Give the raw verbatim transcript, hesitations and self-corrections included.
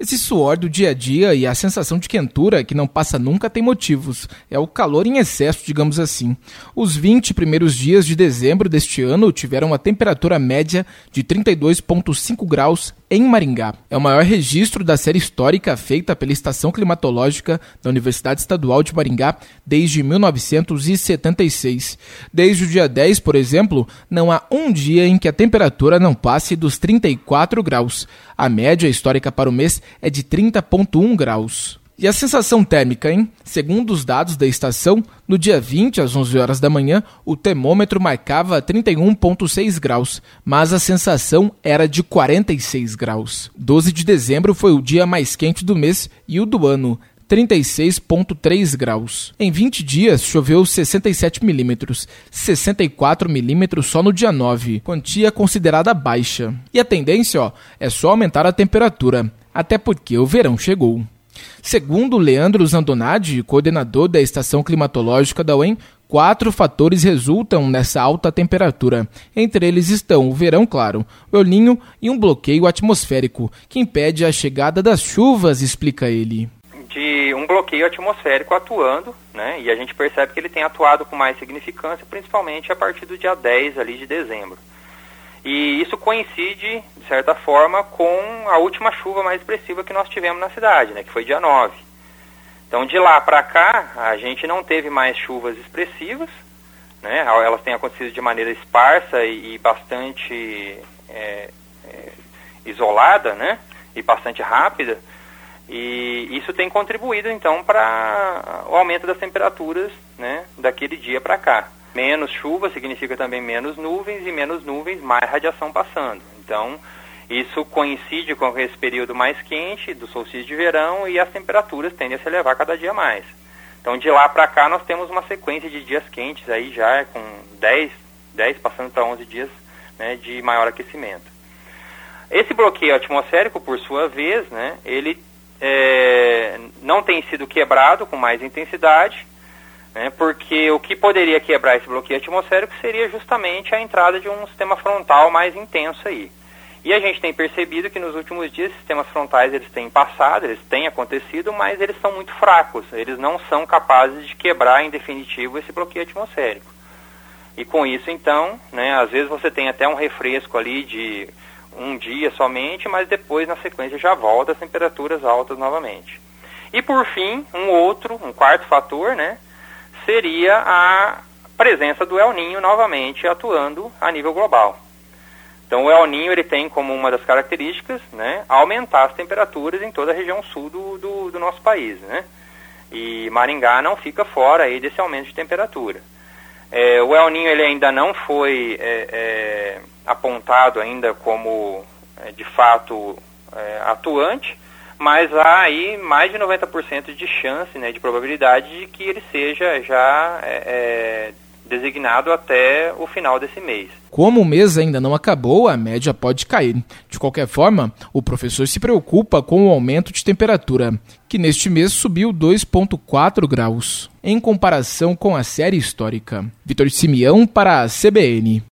Esse suor do dia a dia e a sensação de quentura que não passa nunca tem motivos. É o calor em excesso, digamos assim. Os vinte primeiros dias de dezembro deste ano tiveram a temperatura média de trinta e dois vírgula cinco graus em Maringá. É o maior registro da série histórica feita pela Estação Climatológica da Universidade Estadual de Maringá desde mil novecentos e setenta e seis. Desde o dia dez, por exemplo, não há um dia em que a temperatura não passe dos trinta e quatro graus. A média histórica para o mês é de trinta vírgula um graus. E a sensação térmica, hein? Segundo os dados da estação, no dia vinte, às onze horas da manhã, o termômetro marcava trinta e um vírgula seis graus, mas a sensação era de quarenta e seis graus. doze de dezembro foi o dia mais quente do mês e o do ano, trinta e seis vírgula três graus. Em vinte dias, choveu sessenta e sete milímetros, sessenta e quatro milímetros só no dia nove, quantia considerada baixa. E a tendência, ó, é só aumentar a temperatura, até porque o verão chegou. Segundo Leandro Zandonadi, coordenador da Estação Climatológica da U E M, quatro fatores resultam nessa alta temperatura. Entre eles estão o verão claro, o El Niño e um bloqueio atmosférico, que impede a chegada das chuvas, explica ele. De um bloqueio atmosférico atuando, né, e a gente percebe que ele tem atuado com mais significância, principalmente a partir do dia dez ali de dezembro. E isso coincide, de certa forma, com a última chuva mais expressiva que nós tivemos na cidade, né, que foi dia nove. Então, de lá para cá, a gente não teve mais chuvas expressivas, né, elas têm acontecido de maneira esparsa e, e bastante é, é, isolada, né, e bastante rápida. E isso tem contribuído, então, para o aumento das temperaturas, né, daquele dia para cá. Menos chuva significa também menos nuvens, e menos nuvens, mais radiação passando. Então, isso coincide com esse período mais quente do solstício de verão e as temperaturas tendem a se elevar cada dia mais. Então, de lá para cá, nós temos uma sequência de dias quentes, aí já com dez, dez passando para onze dias, né, de maior aquecimento. Esse bloqueio atmosférico, por sua vez, né, ele É, não tem sido quebrado com mais intensidade, né, porque o que poderia quebrar esse bloqueio atmosférico seria justamente a entrada de um sistema frontal mais intenso aí. E a gente tem percebido que nos últimos dias sistemas frontais eles têm passado, eles têm acontecido, mas eles são muito fracos, eles não são capazes de quebrar em definitivo esse bloqueio atmosférico. E com isso então, né, às vezes você tem até um refresco ali de um dia somente, mas depois na sequência já volta as temperaturas altas novamente. E por fim, um outro, um quarto fator, né, seria a presença do El Niño novamente atuando a nível global. Então o El Niño ele tem como uma das características, né, aumentar as temperaturas em toda a região sul do, do, do nosso país, né, e Maringá não fica fora aí desse aumento de temperatura. É, o El Niño ele ainda não foi é, é, apontado ainda como é, de fato é, atuante, mas há aí mais de noventa por cento de chance, né, de probabilidade de que ele seja já é, é, designado até o final desse mês. Como o mês ainda não acabou, a média pode cair. De qualquer forma, o professor se preocupa com o aumento de temperatura, que neste mês subiu dois vírgula quatro graus, em comparação com a série histórica. Vitor Simeão para a C B N.